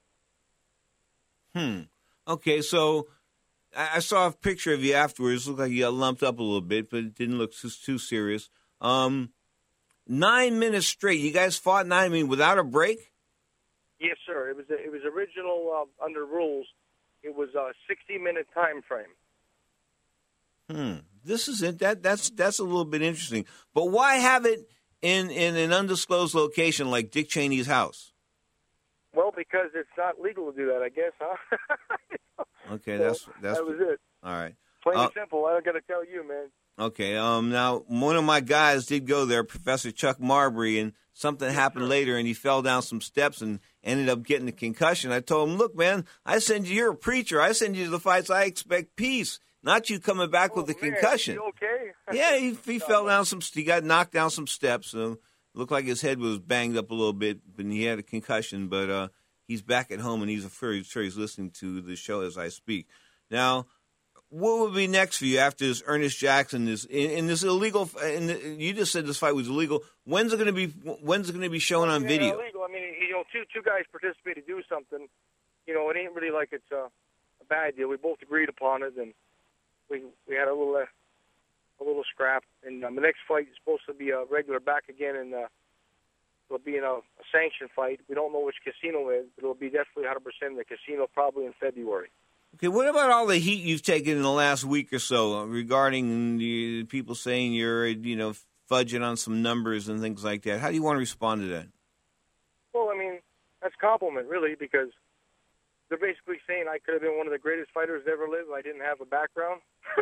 Hmm. Okay, so I saw a picture of you afterwards. It looked like you got lumped up a little bit, but it didn't look too, too serious. Um, nine minutes straight. You guys fought nine, I mean, without a break? Yes, sir. It was a, it was original uh, under rules. It was a sixty-minute time frame. Hmm. This is it. That that's that's a little bit interesting. But why have it in, in an undisclosed location like Dick Cheney's house? Well, because it's not legal to do that, I guess, huh? Okay, so that's that's that was it. All right. Plain uh, and simple. I don't got to tell you, man. Okay. Um. Now, one of my guys did go there, Professor Chuck Marbury, and something yes, happened sir. later, and he fell down some steps and ended up getting a concussion. I told him, "Look, man, I send you. You're a preacher. I send you to the fights. I expect peace, not you coming back oh, with a man, concussion." You okay? Yeah, he he no, fell down some. He got knocked down some steps. So looked like his head was banged up a little bit, and he had a concussion. But uh, he's back at home, and he's sure he's listening to the show as I speak. Now, what would be next for you after this Ernest Jackson this in, in this illegal? In the, you just said this fight was illegal. When's it going to be? When's it going to be shown on yeah, video? Illegal. I mean, you know, two two guys participate to do something. You know, it ain't really like it's a, a bad deal. We both agreed upon it, and we we had a little uh, a little scrap. And um, the next fight is supposed to be a regular back again, and uh, it'll be in a, a sanctioned fight. We don't know which casino it is, but it'll be definitely one hundred percent in the casino, probably in February. Okay, what about all the heat you've taken in the last week or so regarding the people saying you're, you know, fudging on some numbers and things like that? How do you want to respond to that? Well, I mean, that's a compliment, really, because they're basically saying I could have been one of the greatest fighters that ever lived if I didn't have a background.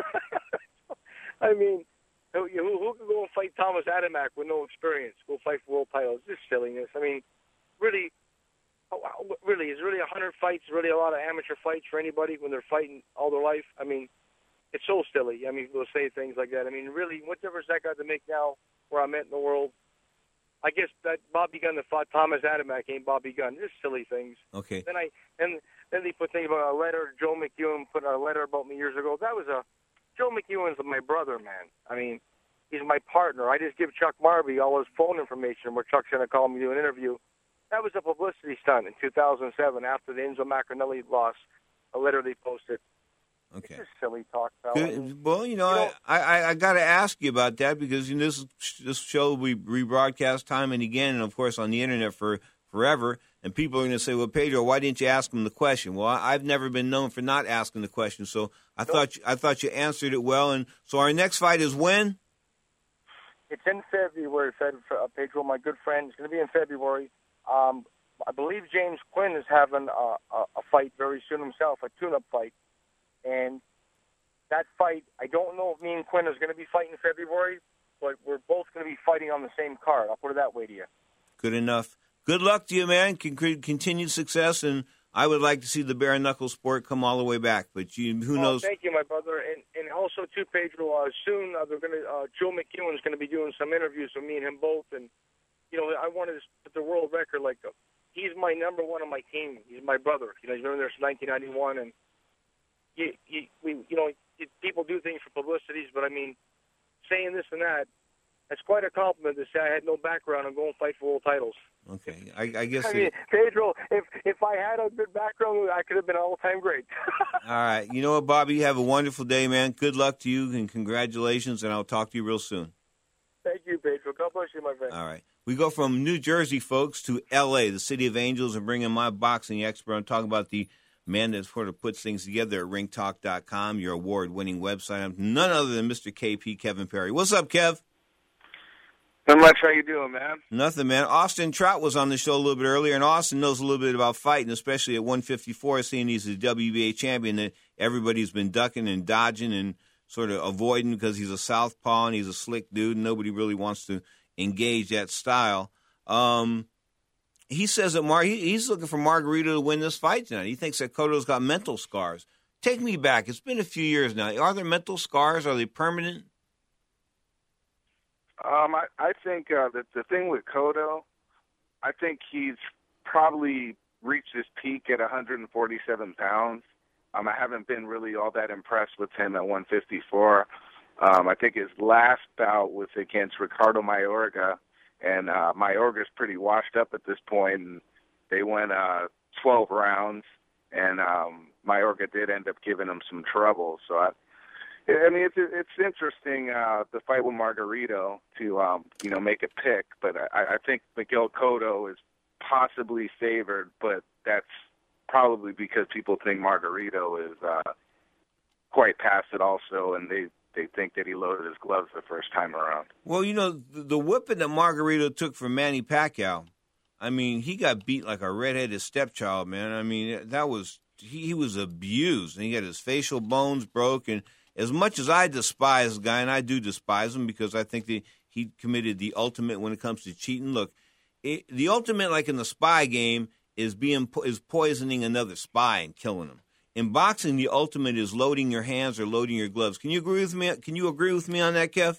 I mean, who, who, who can go and fight Thomas Adamek with no experience, go fight for world titles? This is silliness. I mean, really... Really, is really a hundred fights really a lot of amateur fights for anybody when they're fighting all their life? I mean, it's so silly. I mean, they'll say things like that. I mean, really, what difference that got to make now where I'm at in the world? I guess that Bobby Gunn that fought Thomas Adamek ain't Bobby Gunn. Just silly things. Okay. Then I and then they put things about a letter. Joe McEwen put a letter about me years ago. That was a Joe McEwen's my brother, man. I mean, he's my partner. I just give Chuck Marby all his phone information where Chuck's going to call me to do an interview. That was a publicity stunt in two thousand seven after the Enzo Macronelli loss, a letter they posted. Okay. It's just silly talk, pal. Good. Well, you know, you know I, I, I got to ask you about that because you know, this this show we rebroadcast time and again, and of course on the internet for forever. And people are going to say, "Well, Pedro, why didn't you ask him the question?" Well, I, I've never been known for not asking the question, so I nope. thought you, I thought you answered it well. And so our next fight is when? It's in February, Pedro, my good friend. It's going to be in February. Um, I believe James Quinn is having a, a, a fight very soon himself, a tune-up fight. And that fight, I don't know if me and Quinn is going to be fighting in February, but we're both going to be fighting on the same card. I'll put it that way to you. Good enough. Good luck to you, man. Con- continued success, and I would like to see the bare knuckle sport come all the way back. But you, who oh, knows? Thank you, my brother. And, and also, too, Pedro, uh, soon uh, they're going to. Uh, Joe McEwen's going to be doing some interviews with me and him both, and you know, I wanted to put the world record like uh, he's my number one on my team. He's my brother. You know, he's been there since nineteen ninety-one, and you, you, we, you know, you, people do things for publicities, but I mean, saying this and that, that's quite a compliment to say I had no background and go and fight for world titles. Okay, I, I guess. I mean, Pedro, if if I had a good background, I could have been an all-time great. All right. You know what, Bobby? You have a wonderful day, man. Good luck to you, and congratulations, and I'll talk to you real soon. Thank you, Pedro. God bless you, my friend. All right. We go from New Jersey, folks, to L A, the city of angels, and bring in my boxing expert. I'm talking about the man that sort of puts things together at ring talk dot com, your award-winning website. I'm none other than Mister K P, Kevin Perry. What's up, Kev? Not much. How you doing, man? Nothing, man. Austin Trout was on the show a little bit earlier, and Austin knows a little bit about fighting, especially at one fifty-four, seeing he's a W B A champion that everybody's been ducking and dodging and sort of avoiding because he's a southpaw and he's a slick dude, and nobody really wants to engage that style. Um, he says that Mar- he, he's looking for Margarito to win this fight tonight. He thinks that Cotto's got mental scars. Take me back. It's been a few years now. Are there mental scars? Are they permanent? Um, I, I think uh, that the thing with Cotto, I think he's probably reached his peak at one forty-seven pounds. Um, I haven't been really all that impressed with him at one fifty-four. Um, I think his last bout was against Ricardo Mayorga, and uh, Mayorga's pretty washed up at this point, and they went uh, twelve rounds, and um, Mayorga did end up giving him some trouble. So I, I mean, it's it's interesting uh, the fight with Margarito to um, you know make a pick, but I, I think Miguel Cotto is possibly favored, but that's probably because people think Margarito is uh, quite past it also, and they, they think that he loaded his gloves the first time around. Well, you know, the, the whipping that Margarito took from Manny Pacquiao, I mean, he got beat like a redheaded stepchild, man. I mean, that was he, he was abused, and he got his facial bones broken. As much as I despise the guy, and I do despise him because I think that he committed the ultimate when it comes to cheating. Look, it, the ultimate, like in the spy game, is being is poisoning another spy and killing him. In boxing, the ultimate is loading your hands or loading your gloves. Can you agree with me? Can you agree with me on that, Kev?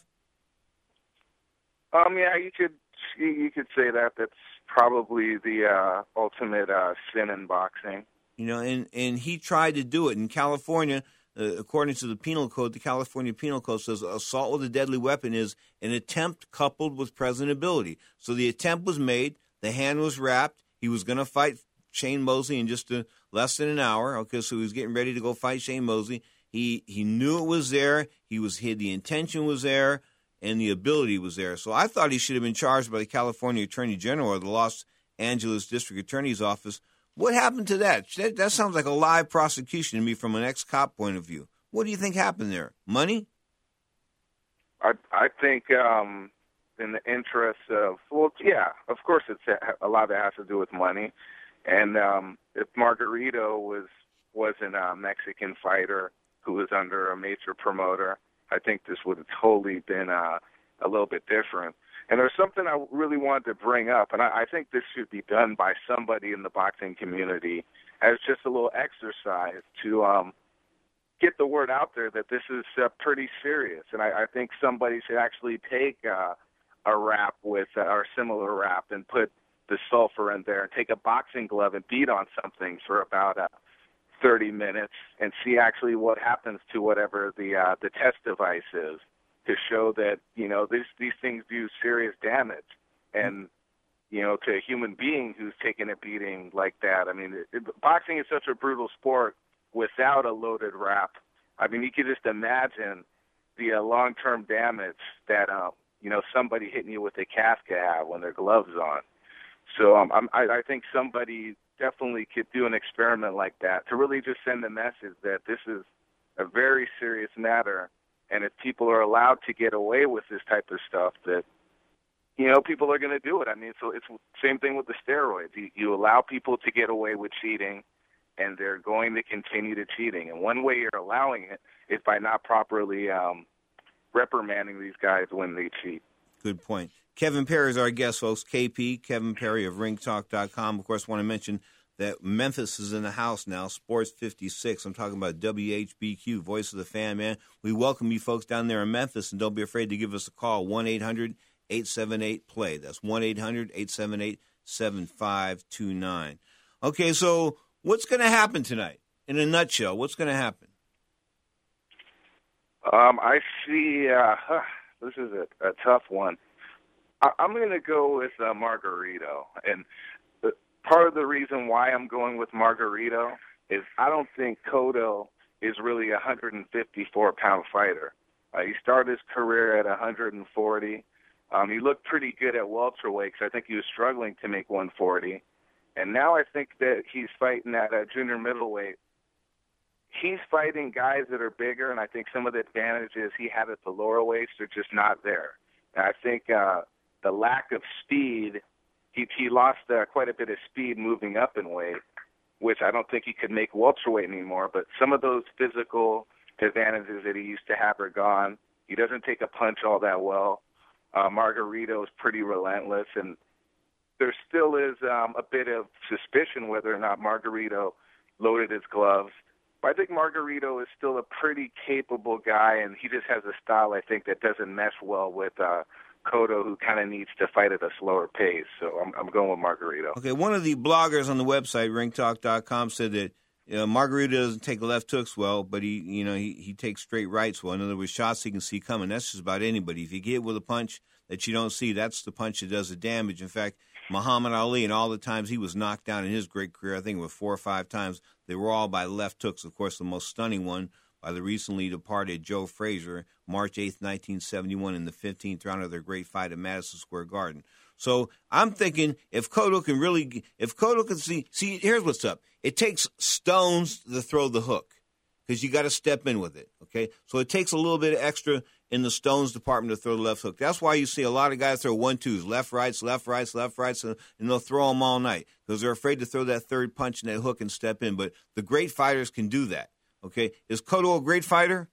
Um, yeah, you could you could say that. That's probably the uh, ultimate uh, sin in boxing. You know, and and he tried to do it in California. Uh, according to the penal code, the California Penal Code says assault with a deadly weapon is an attempt coupled with present ability. So the attempt was made, the hand was wrapped, he was going to fight Shane Mosley in just a, less than an hour. Okay, so he was getting ready to go fight Shane Mosley. He he knew it was there, he was he, the intention was there, and the ability was there. So I thought he should have been charged by the California Attorney General or the Los Angeles District Attorney's Office. What happened to that? that? That sounds like a live prosecution to me from an ex-cop point of view. What do you think happened there? Money? I I think um, in the interest of, well, yeah, of course it's a, a lot of it has to do with money. And um, if Margarito was, wasn't a Mexican fighter who was under a major promoter, I think this would have totally been uh, a little bit different. And there's something I really wanted to bring up, and I, I think this should be done by somebody in the boxing community as just a little exercise to um, get the word out there that this is uh, pretty serious. And I, I think somebody should actually take uh, a wrap with uh, or a similar wrap and put the sulfur in there and take a boxing glove and beat on something for about uh, thirty minutes and see actually what happens to whatever the uh, the test device is, to show that, you know, these these things do serious damage. And, you know, to a human being who's taking a beating like that, I mean, it, it, boxing is such a brutal sport without a loaded wrap. I mean, you could just imagine the uh, long-term damage that, uh, you know, somebody hitting you with a casket have when their gloves on. So um, I'm, I, I think somebody definitely could do an experiment like that to really just send a message that this is a very serious matter. And if people are allowed to get away with this type of stuff, that, you know, people are going to do it. I mean, so it's the same thing with the steroids. You, you allow people to get away with cheating, and they're going to continue to cheating. And one way you're allowing it is by not properly um, reprimanding these guys when they cheat. Good point. Kevin Perry is our guest, folks. K P, Kevin Perry of ring talk dot com. Of course, I want to mention that Memphis is in the house now, Sports fifty-six. I'm talking about W H B Q, Voice of the Fan, man. We welcome you folks down there in Memphis, and don't be afraid to give us a call, one eight hundred eight seven eight play. That's one eight hundred eight seven eight seven five two nine. Okay, so what's going to happen tonight? In a nutshell, what's going to happen? Um, I see uh, this is a, a tough one. I, I'm going to go with uh, Margarito, and the, part of the reason why I'm going with Margarito is I don't think Cotto is really a one fifty-four pound fighter. Uh, he started his career at one forty. Um, he looked pretty good at welterweight because I think he was struggling to make one forty. And now I think that he's fighting at a junior middleweight. He's fighting guys that are bigger, and I think some of the advantages he had at the lower weights are just not there. And I think uh, the lack of speed, he, he lost uh, quite a bit of speed moving up in weight, which I don't think he could make welterweight anymore. But some of those physical advantages that he used to have are gone. He doesn't take a punch all that well. Uh, Margarito is pretty relentless, and there still is um, a bit of suspicion whether or not Margarito loaded his gloves. But I think Margarito is still a pretty capable guy, and he just has a style, I think, that doesn't mesh well with uh, Cotto, who kind of needs to fight at a slower pace. So I'm, I'm going with Margarito. Okay, one of the bloggers on the website, ring talk dot com, said that you know, Margarito doesn't take left hooks well, but he, you know, he, he takes straight rights well. In other words, shots he can see coming. That's just about anybody. If you get hit with a punch that you don't see, that's the punch that does the damage. In fact, Muhammad Ali, and all the times he was knocked down in his great career, I think it was four or five times, they were all by left hooks. Of course, the most stunning one by the recently departed Joe Frazier, March eighth, nineteen seventy-one, in the fifteenth round of their great fight at Madison Square Garden. So I'm thinking if Cotto can really, if Cotto can see, see, here's what's up. It takes stones to throw the hook because you got to step in with it, okay? So it takes a little bit extra in the stones department to throw the left hook. That's why you see a lot of guys throw one-twos, left, rights, left, rights, left, rights, and, and they'll throw them all night because they're afraid to throw that third punch in that hook and step in. But the great fighters can do that, okay? Is Cotto a great fighter?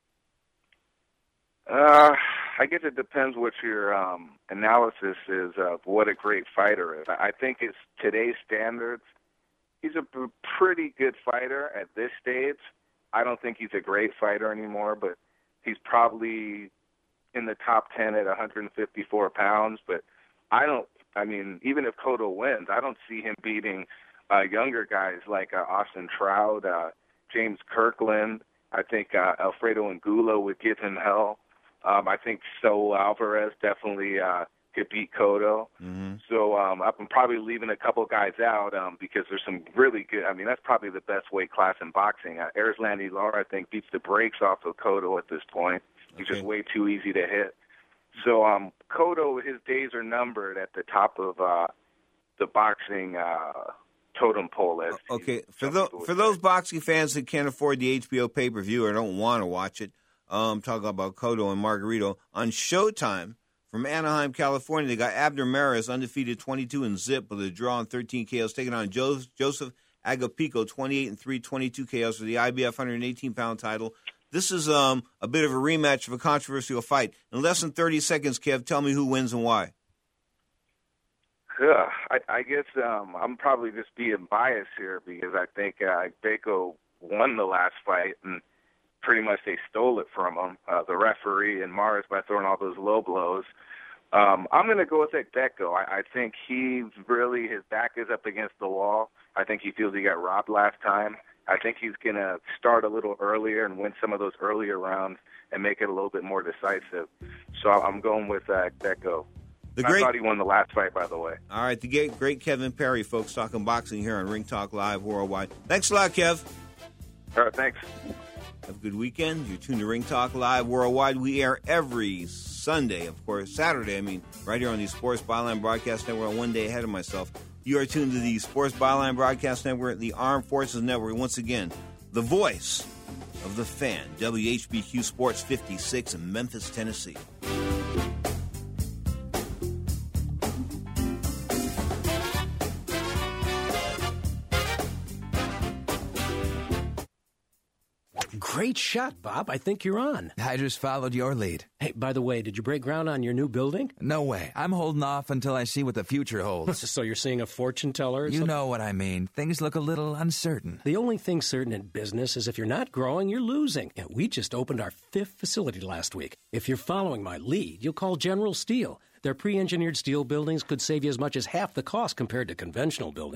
Uh, I guess it depends what your um, analysis is of what a great fighter is. I think it's today's standards. He's a p- pretty good fighter at this stage. I don't think he's a great fighter anymore, but he's probably in the top ten at one fifty-four pounds. But I don't, I mean, even if Cotto wins, I don't see him beating uh, younger guys like uh, Austin Trout, uh, James Kirkland. I think uh, Alfredo Angulo would give him hell. Um, I think Saul Alvarez definitely uh, could beat Cotto. Mm-hmm. So um, I'm probably leaving a couple guys out um, because there's some really good. I mean, that's probably the best weight class in boxing. Uh, Erislandy Lara, I think, beats the brakes off of Cotto at this point. He's Okay. just way too easy to hit. So um, Cotto, his days are numbered at the top of uh, the boxing uh, totem pole. As Okay, for those for those boxing fans that can't afford the H B O pay-per-view or don't want to watch it, um, talking about Cotto and Margarito on Showtime from Anaheim, California. They got Abner Maris undefeated, twenty-two and zip with a draw and thirteen K Os, taking on jo- Joseph Agapico, twenty-eight and three, twenty-two K Os for the I B F one eighteen pound title. This is um a bit of a rematch of a controversial fight. In less than thirty seconds, Kev, tell me who wins and why. Yeah, I, I guess um, I'm probably just being biased here because I think uh, Baco won the last fight and pretty much they stole it from him, uh, the referee and Morris, by throwing all those low blows. Um, I'm going to go with Baco. I, I think he's really, his back is up against the wall. I think he feels he got robbed last time. I think he's going to start a little earlier and win some of those earlier rounds and make it a little bit more decisive. So I'm going with uh, Baco. The I great- thought he won the last fight, by the way. All right, the great, great Kevin Perry, folks, talking boxing here on Ring Talk Live Worldwide. Thanks a lot, Kev. All right, thanks. Have a good weekend. You're tuned to Ring Talk Live Worldwide. We air every Sunday, of course, Saturday, I mean, right here on the Sports Byline Broadcast Network. I'm one day ahead of myself. You are tuned to the Sports Byline Broadcast Network, the Armed Forces Network. Once again, the voice of the fan, W H B Q Sports fifty-six in Memphis, Tennessee. Great shot, Bob. I think you're on. I just followed your lead. Hey, by the way, did you break ground on your new building? No way. I'm holding off until I see what the future holds. So you're seeing a fortune teller? Or you something? know what I mean. Things look a little uncertain. The only thing certain in business is if you're not growing, you're losing. And we just opened our fifth facility last week. If you're following my lead, you'll call General Steel. Their pre-engineered steel buildings could save you as much as half the cost compared to conventional buildings.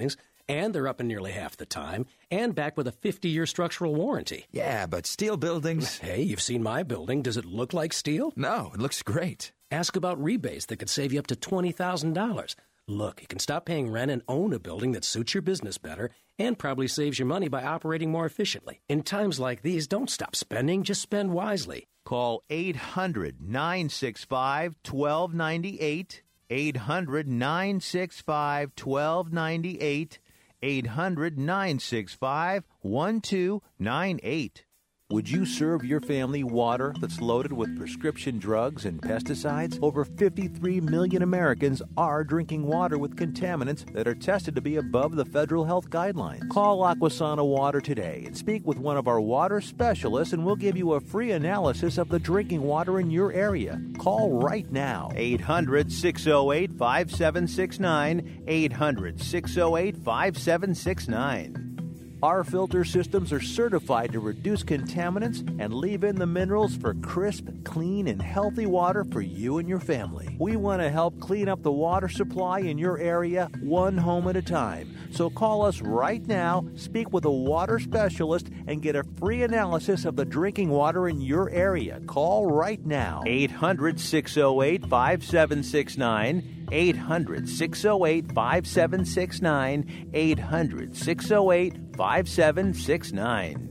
And they're up in nearly half the time, and backed with a fifty-year structural warranty. Yeah, but steel buildings... Hey, you've seen my building. Does it look like steel? No, it looks great. Ask about rebates that could save you up to twenty thousand dollars. Look, you can stop paying rent and own a building that suits your business better and probably saves you money by operating more efficiently. In times like these, don't stop spending. Just spend wisely. Call eight hundred, nine six five, one two nine eight, eight hundred, nine six five, one two nine eight, eight hundred, nine six five, one two nine eight. Would you serve your family water that's loaded with prescription drugs and pesticides? Over fifty-three million Americans are drinking water with contaminants that are tested to be above the federal health guidelines. Call Aquasana Water today and speak with one of our water specialists, and we'll give you a free analysis of the drinking water in your area. Call right now. eight hundred, six oh eight, five seven six nine. eight hundred, six oh eight, five seven six nine. Our filter systems are certified to reduce contaminants and leave in the minerals for crisp, clean, and healthy water for you and your family. We want to help clean up the water supply in your area one home at a time. So call us right now, speak with a water specialist, and get a free analysis of the drinking water in your area. Call right now. eight hundred, six oh eight, five seven six nine. eight hundred, six oh eight, five seven six nine. eight hundred, six oh eight, five seven six nine.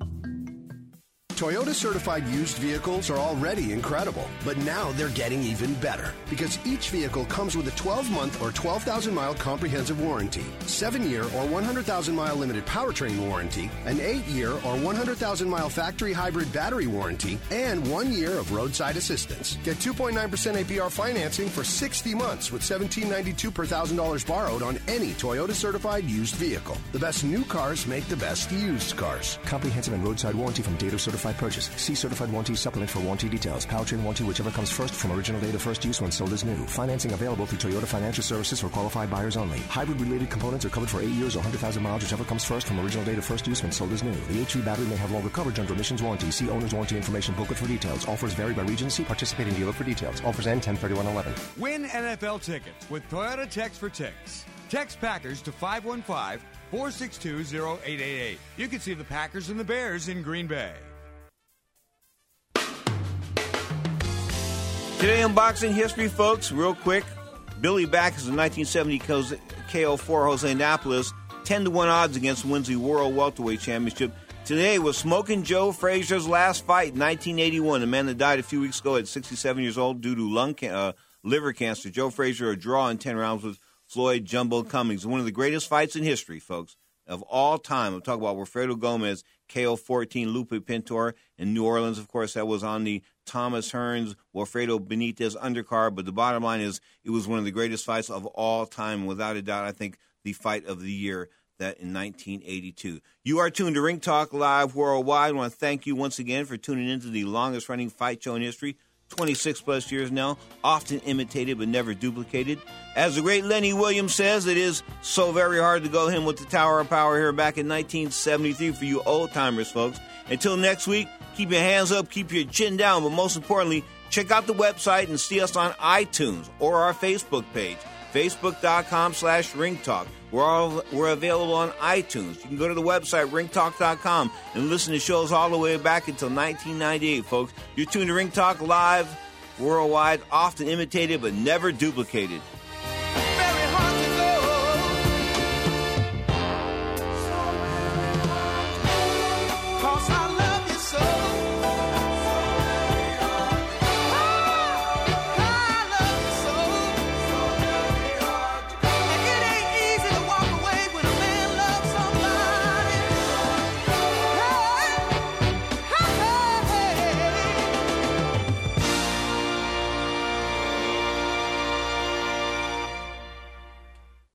Toyota certified used vehicles are already incredible, but now they're getting even better because each vehicle comes with a twelve-month or twelve thousand mile comprehensive warranty, seven year or one hundred thousand mile limited powertrain warranty, an eight year or one hundred thousand mile factory hybrid battery warranty, and one year of roadside assistance. Get two point nine percent A P R financing for sixty months with seventeen ninety-two per one thousand dollars borrowed on any Toyota certified used vehicle. The best new cars make the best used cars. Comprehensive and roadside warranty from date of certified purchase. See certified warranty supplement for warranty details. Powertrain warranty, whichever comes first from original date of first use when sold as new. Financing available through Toyota Financial Services for qualified buyers only. Hybrid related components are covered for eight years or one hundred thousand miles, whichever comes first from original date of first use when sold as new. The H V battery may have longer coverage under emissions warranty. See owner's warranty information booklet for details. Offers vary by region. See participating dealer for details. Offers end ten thirty-one eleven. Win N F L tickets with Toyota Text for Ticks. Text Packers to five one five, four six two, zero eight eight eight. You can see the Packers and the Bears in Green Bay. Today in boxing history, folks, real quick, Billy Backus in nineteen seventy K O four Jose Annapolis, ten to one odds against wins the World Welterweight Championship. Today was Smoking Joe Frazier's last fight in nineteen eighty-one. A man that died a few weeks ago at sixty-seven years old due to lung can- uh, liver cancer. Joe Frazier, a draw in ten rounds with Floyd Jumbo Cummings. One of the greatest fights in history, folks, of all time. I'm talking about Wilfredo Gomez, K O fourteen, Lupe Pintor in New Orleans. Of course, that was on the Thomas Hearns, Wilfredo Benitez undercard. But the bottom line is it was one of the greatest fights of all time. Without a doubt, I think the fight of the year that in nineteen eighty-two. You are tuned to Ring Talk Live Worldwide. I want to thank you once again for tuning into the longest-running fight show in history. twenty-six plus years now, often imitated but never duplicated. As the great Lenny Williams says, it is so very hard to go him with the Tower of Power here back in nineteen seventy-three for you old-timers, folks. Until next week, keep your hands up, keep your chin down, but most importantly, check out the website and see us on iTunes or our Facebook page, facebook.com slash Ring Talk. We're, all, we're available on iTunes. You can go to the website, ring talk dot com, and listen to shows all the way back until nineteen ninety-eight, folks. You're tuned to Ring Talk Live Worldwide, often imitated but never duplicated.